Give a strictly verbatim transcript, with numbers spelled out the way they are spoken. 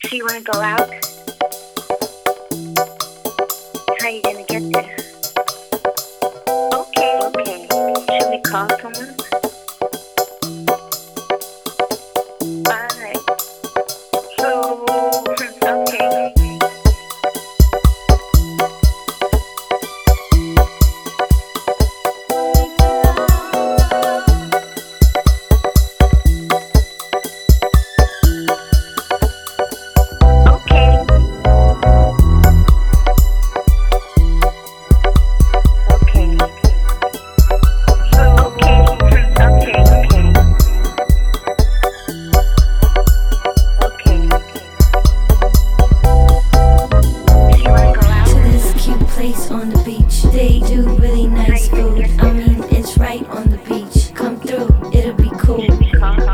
So you want to go out? How are you going to get there? Okay, okay. Should we call someone?